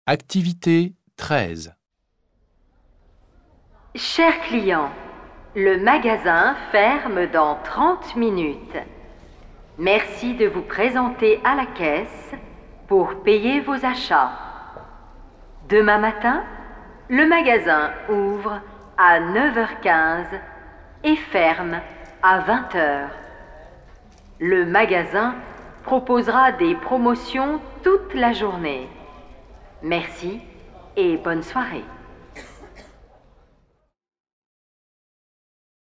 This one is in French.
Activité 13. Chers clients, le magasin ferme dans 30 minutes. Merci de vous présenter à la caisse pour payer vos achats. Demain matin, le magasin ouvre à 9h15 et ferme à 20h. Le magasin proposera des promotions toute la journée. Merci et bonne soirée.